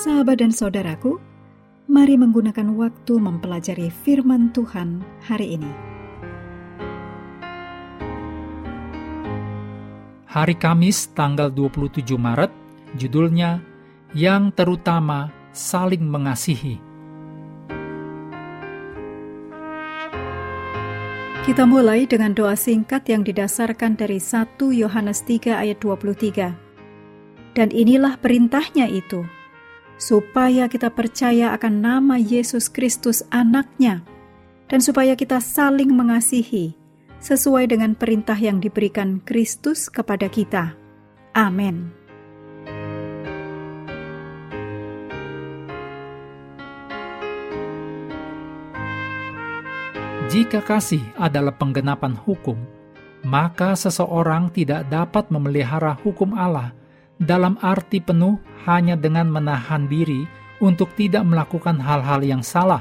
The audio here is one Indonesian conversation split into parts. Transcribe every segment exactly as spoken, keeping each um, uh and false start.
Sahabat dan saudaraku, mari menggunakan waktu mempelajari firman Tuhan hari ini. Hari Kamis tanggal dua puluh tujuh Maret, judulnya Yang Terutama Saling Mengasihi. Kita mulai dengan doa singkat yang didasarkan dari satu Yohanes tiga ayat dua puluh tiga. Dan inilah perintahnya itu, supaya kita percaya akan nama Yesus Kristus Anaknya, dan supaya kita saling mengasihi, sesuai dengan perintah yang diberikan Kristus kepada kita. Amin. Jika kasih adalah penggenapan hukum, maka seseorang tidak dapat memelihara hukum Allah dalam arti penuh hanya dengan menahan diri untuk tidak melakukan hal-hal yang salah.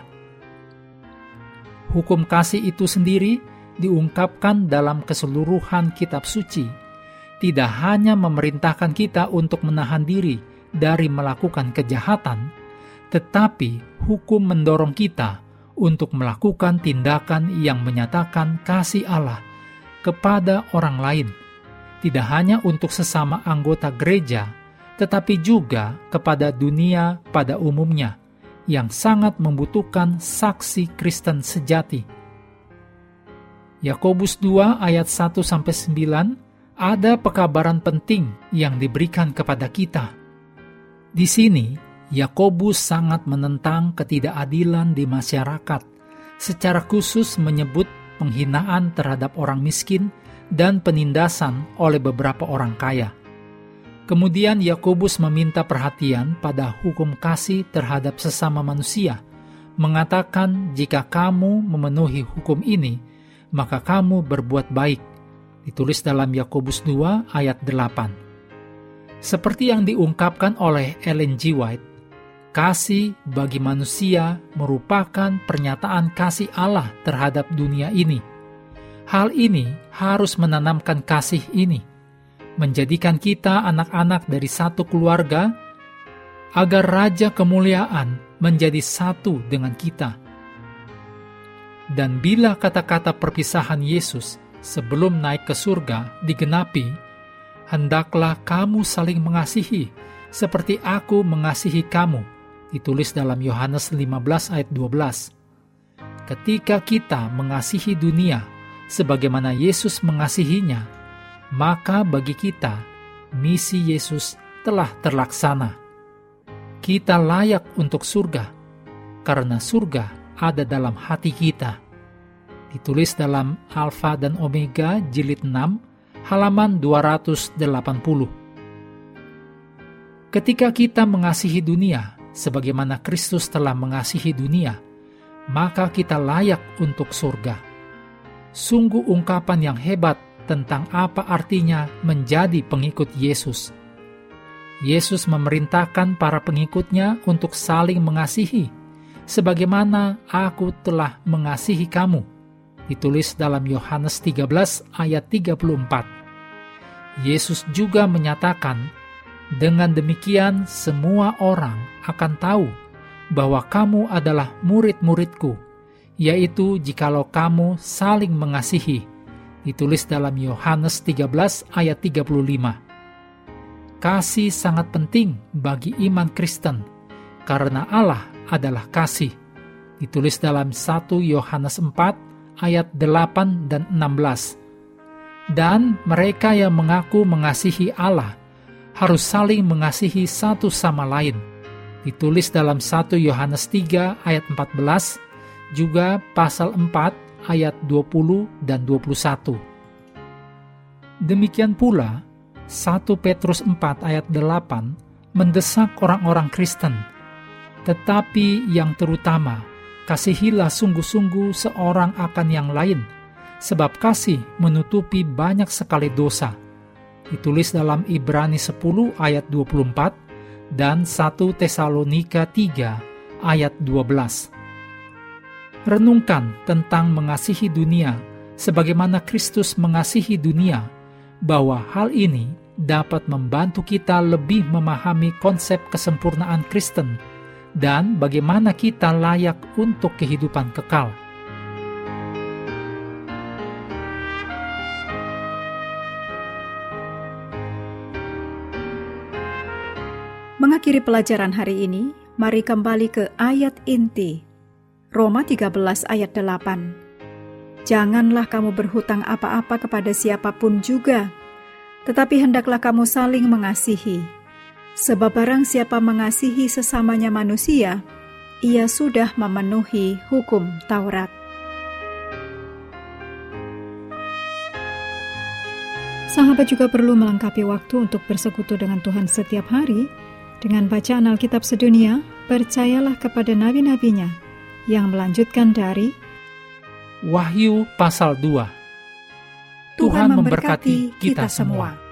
Hukum kasih itu sendiri diungkapkan dalam keseluruhan kitab suci, tidak hanya memerintahkan kita untuk menahan diri dari melakukan kejahatan, tetapi hukum mendorong kita untuk melakukan tindakan yang menyatakan kasih Allah kepada orang lain, tidak hanya untuk sesama anggota gereja, tetapi juga kepada dunia pada umumnya, yang sangat membutuhkan saksi Kristen sejati. Yakobus dua ayat satu sampai sembilan ada pekabaran penting yang diberikan kepada kita. Di sini, Yakobus sangat menentang ketidakadilan di masyarakat, secara khusus menyebut penghinaan terhadap orang miskin dan penindasan oleh beberapa orang kaya. Kemudian Yakobus meminta perhatian pada hukum kasih terhadap sesama manusia, mengatakan jika kamu memenuhi hukum ini, maka kamu berbuat baik. Ditulis dalam Yakobus dua ayat delapan. Seperti yang diungkapkan oleh Ellen G. White, kasih bagi manusia merupakan pernyataan kasih Allah terhadap dunia ini. Hal ini harus menanamkan kasih ini, menjadikan kita anak-anak dari satu keluarga, agar Raja Kemuliaan menjadi satu dengan kita. Dan bila kata-kata perpisahan Yesus sebelum naik ke surga digenapi, hendaklah kamu saling mengasihi, seperti aku mengasihi kamu, ditulis dalam Yohanes lima belas ayat dua belas. Ketika kita mengasihi dunia sebagaimana Yesus mengasihinya, maka bagi kita, misi Yesus telah terlaksana. Kita layak untuk surga, karena surga ada dalam hati kita. Ditulis dalam Alfa dan Omega jilid enam, halaman dua ratus delapan puluh. Ketika kita mengasihi dunia, sebagaimana Kristus telah mengasihi dunia, maka kita layak untuk surga. Sungguh ungkapan yang hebat tentang apa artinya menjadi pengikut Yesus. Yesus memerintahkan para pengikutnya untuk saling mengasihi, sebagaimana aku telah mengasihi kamu. Ditulis dalam Yohanes tiga belas ayat tiga puluh empat. Yesus juga menyatakan, dengan demikian semua orang akan tahu bahwa kamu adalah murid-muridku, yaitu jikalau kamu saling mengasihi. Ditulis dalam Yohanes tiga belas ayat tiga puluh lima. Kasih sangat penting bagi iman Kristen, karena Allah adalah kasih. Ditulis dalam satu Yohanes empat ayat delapan dan enam belas. Dan mereka yang mengaku mengasihi Allah harus saling mengasihi satu sama lain. Ditulis dalam satu Yohanes tiga ayat empat belas, juga pasal empat ayat dua puluh dan dua puluh satu. Demikian pula, satu Petrus empat ayat delapan mendesak orang-orang Kristen, tetapi yang terutama, kasihilah sungguh-sungguh seorang akan yang lain, sebab kasih menutupi banyak sekali dosa. Ditulis dalam Ibrani sepuluh ayat dua puluh empat dan satu Tesalonika tiga ayat dua belas. Renungkan tentang mengasihi dunia sebagaimana Kristus mengasihi dunia, bahwa hal ini dapat membantu kita lebih memahami konsep kesempurnaan Kristen dan bagaimana kita layak untuk kehidupan kekal. Mengakhiri pelajaran hari ini, mari kembali ke ayat inti, Roma tiga belas ayat delapan. Janganlah kamu berhutang apa-apa kepada siapapun juga, tetapi hendaklah kamu saling mengasihi. Sebab barang siapa mengasihi sesamanya manusia, ia sudah memenuhi hukum Taurat. Sahabat juga perlu melengkapi waktu untuk bersekutu dengan Tuhan setiap hari, dengan bacaan Alkitab sedunia. Percayalah kepada nabi-nabinya yang melanjutkan dari Wahyu pasal dua. Tuhan memberkati kita semua.